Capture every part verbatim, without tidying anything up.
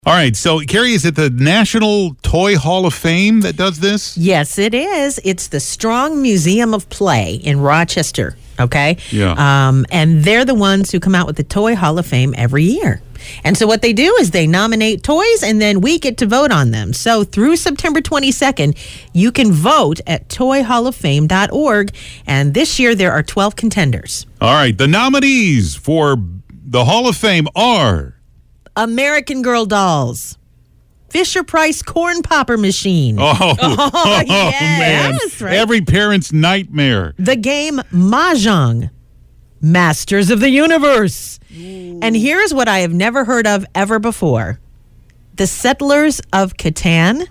All right, so Carrie, is it the National Toy Hall of Fame that does this? Yes, it is. It's the Strong Museum of Play in Rochester, okay? Yeah. Um, and they're the ones who come out with the Toy Hall of Fame every year. And so what they do is they nominate toys, and then we get to vote on them. So through September twenty-second, you can vote at toy hall of fame dot org. And this year, there are twelve contenders. All right, the nominees for the Hall of Fame are... American Girl dolls. Fisher-Price corn popper machine. Oh, oh man. Yes, right. Every parent's nightmare. The game Mahjong. Masters of the Universe. Ooh. And here's what I have never heard of ever before. The Settlers of Catan.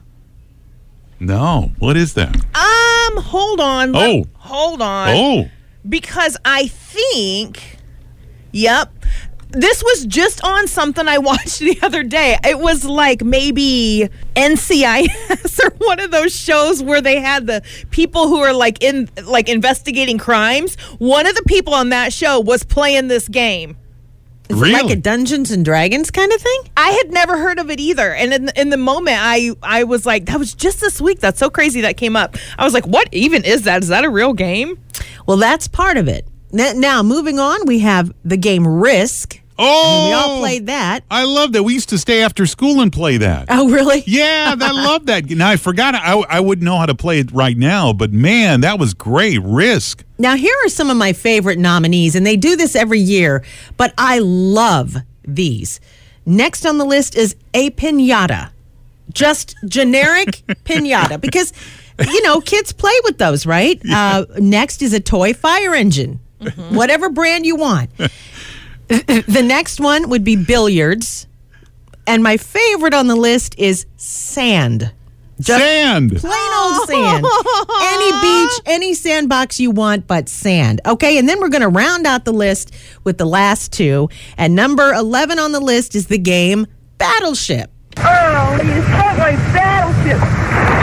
No, what is that? Um, hold on. Oh. Let, hold on. Oh. Because I think, yep, this was just on something I watched the other day. It was like maybe N C I S or one of those shows where they had the people who are like in like investigating crimes. One of the people on that show was playing this game. Is really? it like a Dungeons and Dragons kind of thing? I had never heard of it either. And in, in the moment, I, I was like, that was just this week. That's so crazy that came up. I was like, what even is that? Is that a real game? Well, that's part of it. Now, moving on, we have the game Risk. Oh, we all played that. I love that. We used to stay after school and play that. Oh, really? Yeah, I love that. Now, I forgot. I, I wouldn't know how to play it right now, but man, that was great. Risk. Now, here are some of my favorite nominees, and they do this every year, but I love these. Next on the list is a piñata. Just generic piñata, because, you know, kids play with those, right? Yeah. Uh, next is a toy fire engine, mm-hmm. Whatever brand you want. The next one would be billiards. And my favorite on the list is sand. Just sand. Plain old sand. Any beach, any sandbox you want, but sand. Okay, and then we're going to round out the list with the last two. And number eleven on the list is the game Battleship. Oh, you sunk my battleship.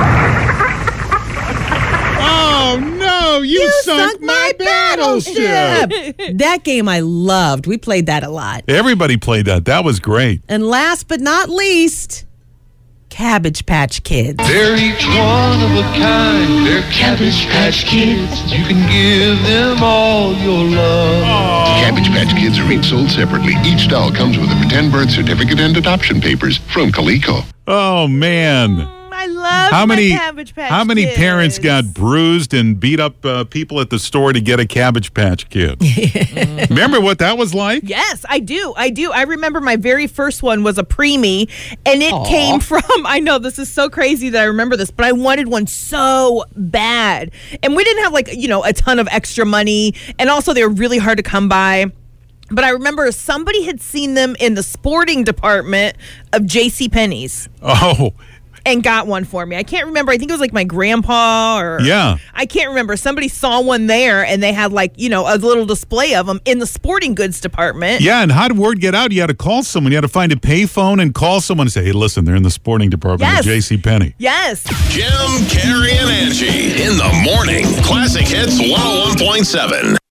Oh, no, you, you sunk, sunk my, my battleship. battleship. That game I loved. We played that a lot. Everybody played that. That was great. And last but not least, Cabbage Patch Kids. They're each one of a kind. They're Cabbage Patch Kids. You can give them all your love. Aww. Cabbage Patch Kids are each sold separately. Each doll comes with a pretend birth certificate and adoption papers from Coleco. Oh, man. I love how my many, Cabbage Patch How many Kids. parents got bruised and beat up uh, people at the store to get a Cabbage Patch Kid? Remember what that was like? Yes, I do. I do. I remember my very first one was a preemie, and it Aww. came from, I know this is so crazy that I remember this, but I wanted one so bad. And we didn't have like, you know, a ton of extra money, and also they were really hard to come by. But I remember somebody had seen them in the sporting department of JCPenney's. Oh, and got one for me. I can't remember. I think it was like my grandpa or... Yeah. I can't remember. Somebody saw one there, and they had like, you know, a little display of them in the sporting goods department. Yeah, and how did word get out? You had to call someone. You had to find a payphone and call someone and say, hey, listen, they're in the sporting department Yes. of JCPenney. Yes. Jim, Carrie, and Angie in the morning. Classic Hits one oh one point seven.